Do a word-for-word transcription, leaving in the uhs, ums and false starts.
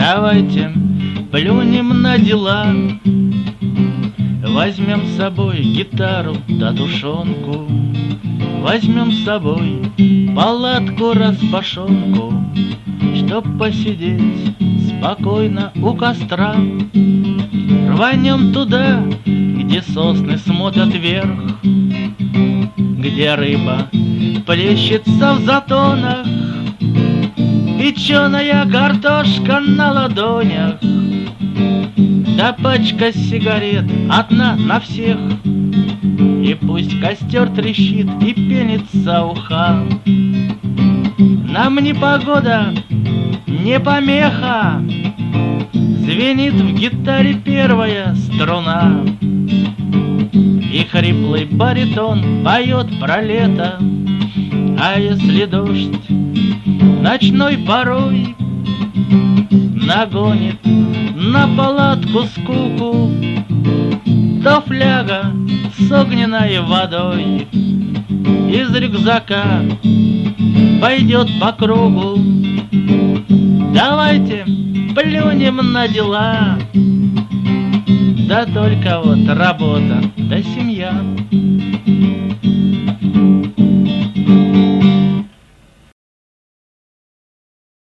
Давайте плюнем на дела, возьмем с собой гитару да тушенку, возьмем с собой палатку-распашонку, чтоб посидеть спокойно у костра. Рванем туда, где сосны смотрят вверх, где рыба плещется в затонах, печеная картошка на ладонях, да пачка сигарет одна на всех. И пусть костер трещит и пенится уха, нам не погода, не помеха. Звенит в гитаре первая струна, и хриплый баритон поет про лето. А если дождь ночной порой нагонит на палатку скуку, то фляга с огненной водой из рюкзака пойдет по кругу. Давайте плюнем на дела, да только вот работа да семья.